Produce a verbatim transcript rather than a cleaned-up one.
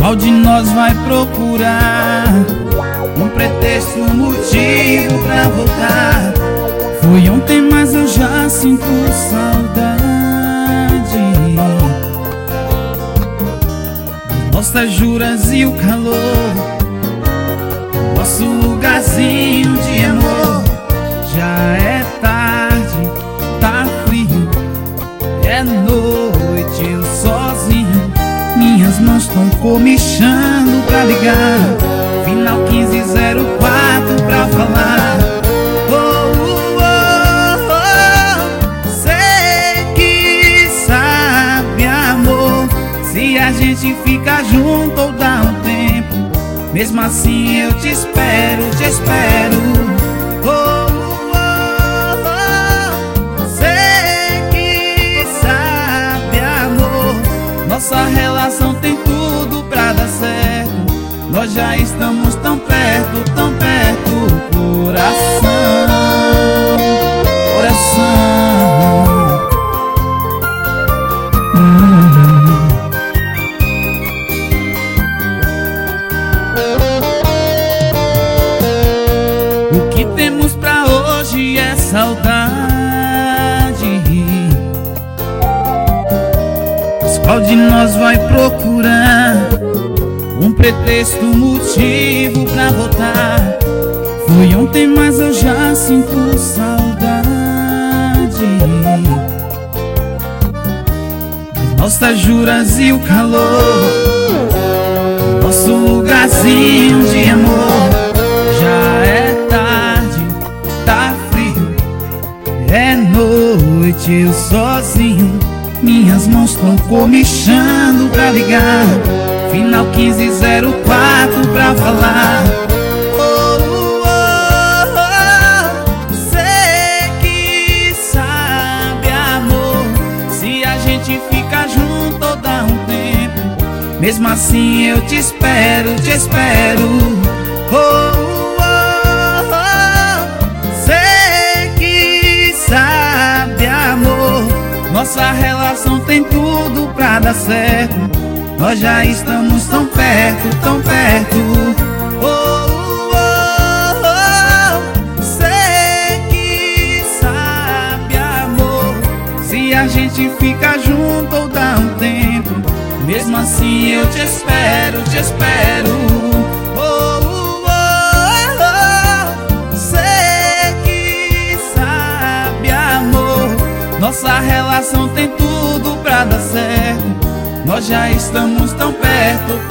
Qual de nós vai procurar um pretexto, um motivo pra voltar? Foi ontem, mas eu já sinto saudade. Nossas juras e o calor, nosso lugarzinho de amor. Já é tarde, tá frio, é noite, eu sozinho. Minhas mãos tão comichando pra ligar, final quinze zero quatro pra falar. Oh, oh, oh, sei que sabe, amor, se a gente fica junto ou dá um tempo. Mesmo assim eu te espero, te espero. Oh, nossa relação tem tudo pra dar certo. Nós já estamos tão perto, tão perto. Coração, coração. hum. O que temos pra hoje é saudade. Qual de nós vai procurar um pretexto, um motivo pra voltar? Foi ontem, mas eu já sinto saudade. Nossas juras e o calor, nosso lugarzinho de amor. Já é tarde, tá frio, é noite, eu sozinho. Minhas mãos tão comichando pra ligar, final quinze zero quatro pra falar. Oh, oh, oh, sei que sabe, amor, se a gente fica junto ou dá um tempo. Mesmo assim eu te espero, te espero. Oh, oh, oh, sei que sabe, amor, nossa relação tem tudo pra dar certo. Nós já estamos tão perto, tão perto. Oh, oh, oh, sei que sabe, amor, se a gente fica junto ou dá um tempo. Mesmo assim eu te espero, te espero. Oh, oh, oh, sei que sabe, amor, nossa relação tem tudo pra dar certo. Nós já estamos tão perto,